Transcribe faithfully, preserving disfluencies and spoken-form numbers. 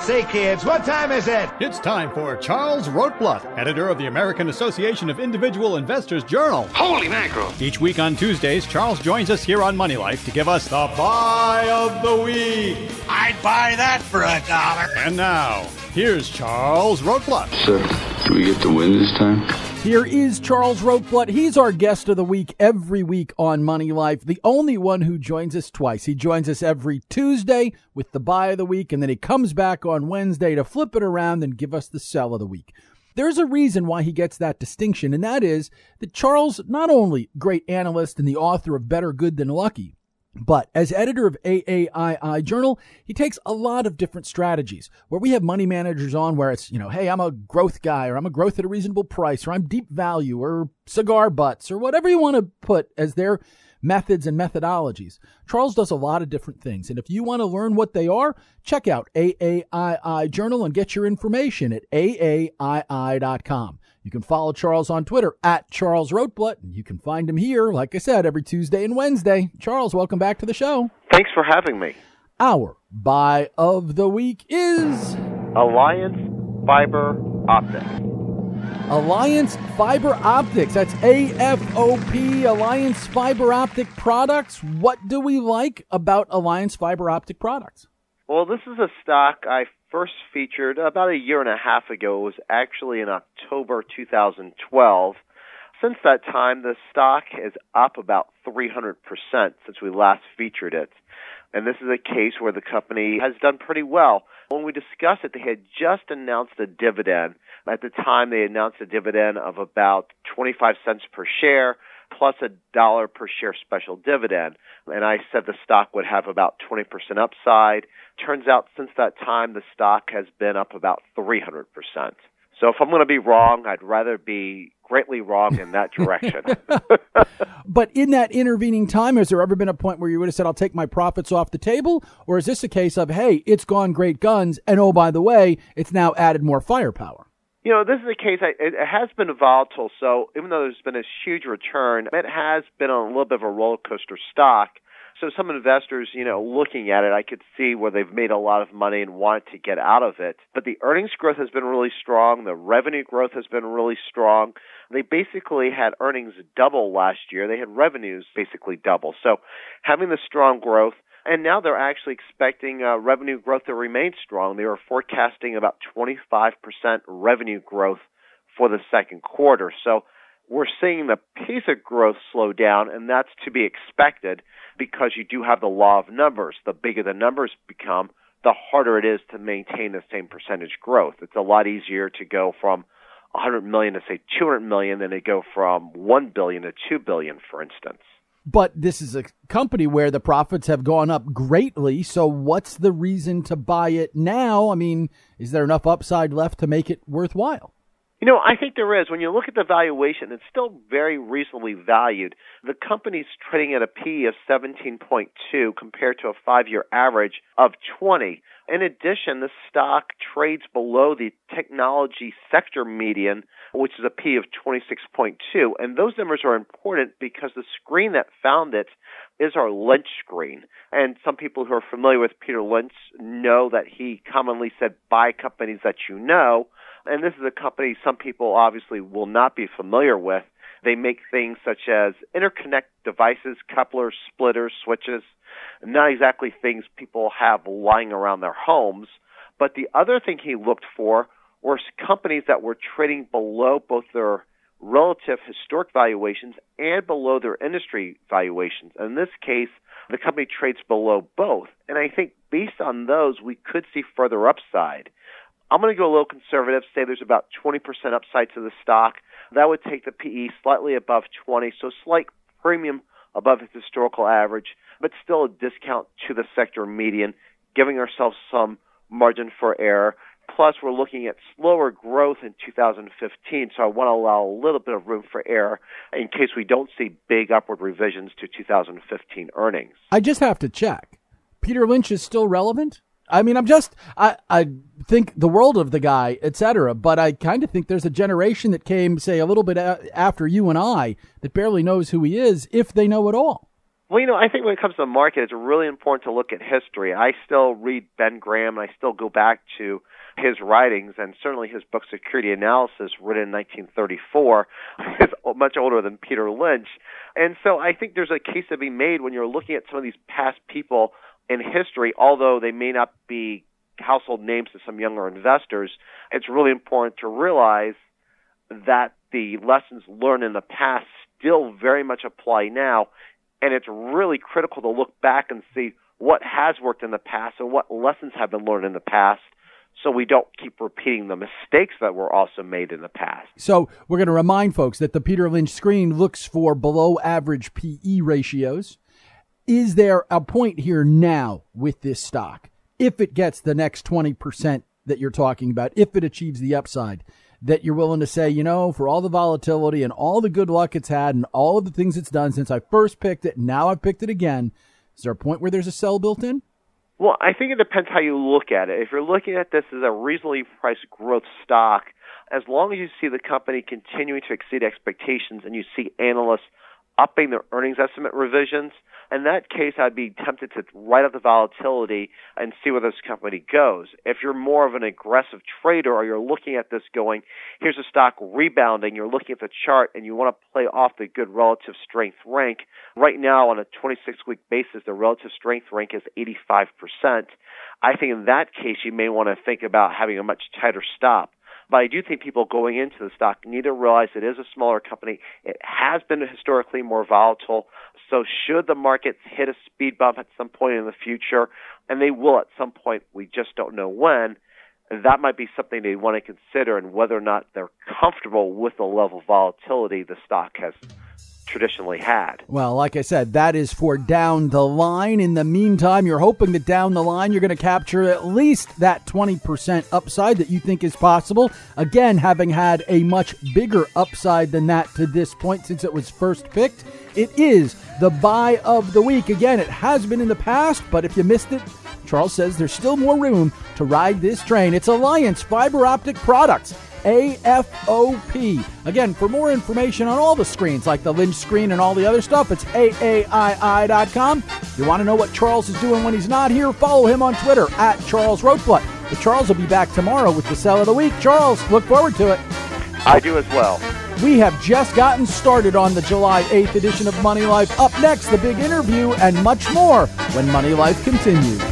Say, kids, what time is it? It's time for Charles Rotblut, editor of the American Association of Individual Investors Journal. Holy mackerel! Each week on Tuesdays, Charles joins us here on Money Life to give us the buy of the week. I'd buy that for a dollar. And now, here's Charles Rotblut. Sir, do we get to win this time? Here is Charles Rotblut. He's our guest of the week every week on Money Life, the only one who joins us twice. He joins us every Tuesday with the buy of the week, and then he comes back on Wednesday to flip it around and give us the sell of the week. There's a reason why he gets that distinction, and that is that Charles, not only great analyst and the author of Better Good Than Lucky, but as editor of A A I I Journal, he takes a lot of different strategies where we have money managers on where it's, you know, hey, I'm a growth guy, or I'm a growth at a reasonable price, or I'm deep value, or cigar butts, or whatever you want to put as their methods and methodologies. Charles does a lot of different things. And if you want to learn what they are, check out A A I I Journal and get your information at A A I I dot com. You can follow Charles on Twitter at Charles Rotblut. You can find him here, like I said, every Tuesday and Wednesday. Charles, welcome back to the show. Thanks for having me. Our buy of the week is Alliance Fiber Optics. Alliance Fiber Optics. That's A F O P, Alliance Fiber Optic Products. What do we like about Alliance Fiber Optic Products? Well, this is a stock I first featured about a year and a half ago. It was actually in October two thousand twelve. Since that time, the stock is up about three hundred percent since we last featured it. And this is a case where the company has done pretty well. When we discussed it, they had just announced a dividend. At the time, they announced a dividend of about twenty-five cents per share, plus a dollar per share special dividend. And I said the stock would have about twenty percent upside. Turns out since that time, the stock has been up about three hundred percent. So if I'm going to be wrong, I'd rather be greatly wrong in that direction. But in that intervening time, has there ever been a point where you would have said, I'll take my profits off the table? Or is this a case of, hey, it's gone great guns, and oh, by the way, it's now added more firepower? You know, this is a case, I, it has been volatile, so even though there's been a huge return, it has been on a little bit of a roller coaster stock. So some investors, you know, looking at it, I could see where they've made a lot of money and wanted to get out of it. But the earnings growth has been really strong. The revenue growth has been really strong. They basically had earnings double last year. They had revenues basically double. So having the strong growth, and now they're actually expecting uh, revenue growth to remain strong. They are forecasting about twenty-five percent revenue growth for the second quarter. So we're seeing the pace of growth slow down, and that's to be expected because you do have the law of numbers. The bigger the numbers become, the harder it is to maintain the same percentage growth. It's a lot easier to go from one hundred million to, say, two hundred million than to go from one billion to two billion, for instance. But this is a company where the profits have gone up greatly, so what's the reason to buy it now? I mean, is there enough upside left to make it worthwhile? You know, I think there is. When you look at the valuation, it's still very reasonably valued. The company's trading at a P E of seventeen point two compared to a five-year average of twenty. In addition, the stock trades below the technology sector median, which is a P E of twenty-six point two. And those numbers are important because the screen that found it is our Lynch screen. And some people who are familiar with Peter Lynch know that he commonly said, buy companies that you know. And this is a company some people obviously will not be familiar with. They make things such as interconnect devices, couplers, splitters, switches, not exactly things people have lying around their homes. But the other thing he looked for were companies that were trading below both their relative historic valuations and below their industry valuations. In this case, the company trades below both. And I think based on those, we could see further upside. I'm going to go a little conservative, say there's about twenty percent upside to the stock. That would take the P E slightly above twenty, so slight premium above its historical average, but still a discount to the sector median, giving ourselves some margin for error. Plus, we're looking at slower growth in two thousand fifteen, so I want to allow a little bit of room for error in case we don't see big upward revisions to two thousand fifteen earnings. I just have to check. Peter Lynch is still relevant? I mean, I'm just, I, I think the world of the guy, et cetera, but I kind of think there's a generation that came, say, a little bit a- after you and I that barely knows who he is, if they know at all. Well, you know, I think when it comes to the market, it's really important to look at history. I still read Ben Graham, and I still go back to his writings, and certainly his book Security Analysis, written in nineteen thirty-four, is much older than Peter Lynch. And so I think there's a case to be made when you're looking at some of these past people in history, although they may not be household names to some younger investors. It's really important to realize that the lessons learned in the past still very much apply now, and it's really critical to look back and see what has worked in the past and what lessons have been learned in the past, so we don't keep repeating the mistakes that were also made in the past. So we're going to remind folks that the Peter Lynch screen looks for below average P E ratios. Is there a point here now with this stock, if it gets the next twenty percent that you're talking about, if it achieves the upside, that you're willing to say, you know, for all the volatility and all the good luck it's had and all of the things it's done since I first picked it, now I've picked it again, is there a point where there's a sell built in? Well, I think it depends how you look at it. If you're looking at this as a reasonably priced growth stock, as long as you see the company continuing to exceed expectations and you see analysts upping their earnings estimate revisions, in that case, I'd be tempted to write up the volatility and see where this company goes. If you're more of an aggressive trader or you're looking at this going, here's a stock rebounding, you're looking at the chart and you want to play off the good relative strength rank, right now on a twenty-six week basis, the relative strength rank is eighty-five percent. I think in that case, you may want to think about having a much tighter stop. But I do think people going into the stock need to realize it is a smaller company. It has been historically more volatile. So should the markets hit a speed bump at some point in the future, and they will at some point, we just don't know when, that might be something they want to consider, and whether or not they're comfortable with the level of volatility the stock has traditionally had. Well, like I said, that is for down the line. In the meantime, you're hoping that down the line you're going to capture at least that twenty percent upside that you think is possible. Again, having had a much bigger upside than that to this point since it was first picked. It is the buy of the week. Again, it has been in the past, but if you missed it, Charles says there's still more room to ride this train. It's Alliance Fiber Optic Products, A F O P. Again, for more information on all the screens, like the Lynch screen and all the other stuff, it's A A I I dot com. If you want to know what Charles is doing when he's not here, follow him on Twitter, at Charles Roteblatt. But Charles will be back tomorrow with the sell of the week. Charles, look forward to it. I do as well. We have just gotten started on the July eighth edition of Money Life. Up next, the big interview and much more when Money Life continues.